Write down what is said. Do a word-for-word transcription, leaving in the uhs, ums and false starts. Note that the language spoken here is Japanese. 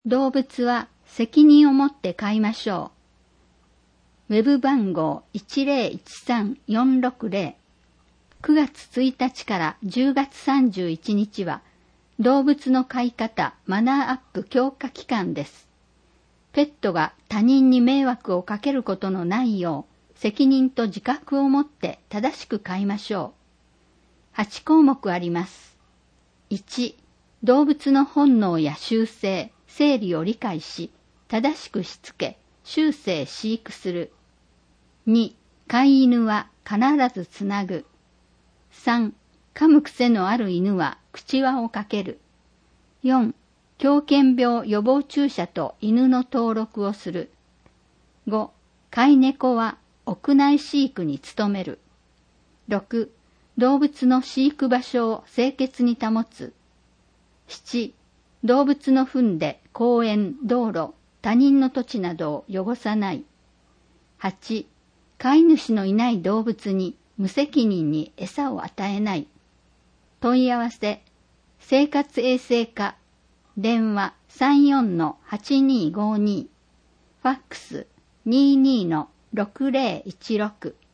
動物は責任を持って飼いましょう。ウェブ番号 いちゼロいちさんよんろくゼロ。くがつついたちからじゅうがつさんじゅういちにちは動物の飼い方マナーアップ強化期間です。ペットが他人に迷惑をかけることのないよう責任と自覚を持って正しく飼いましょう。はちこうもくあります。いち、動物の本能や習性、生理を理解し、正しくしつけ、終生飼育する。に、飼い犬は必ずつなぐ。さん、噛む癖のある犬は口輪をかける。よん、狂犬病予防注射と犬の登録をする。ご、飼い猫は屋内飼育に努める。ろく、動物の飼育場所を清潔に保つ。なな、動物の糞で公園、道路、他人の土地などを汚さない。はち、飼い主のいない動物に無責任に餌を与えない。問い合わせ、生活衛生課、電話 さんよんのはちにーごに、ファックス にじゅうにのろくゼロいちろく。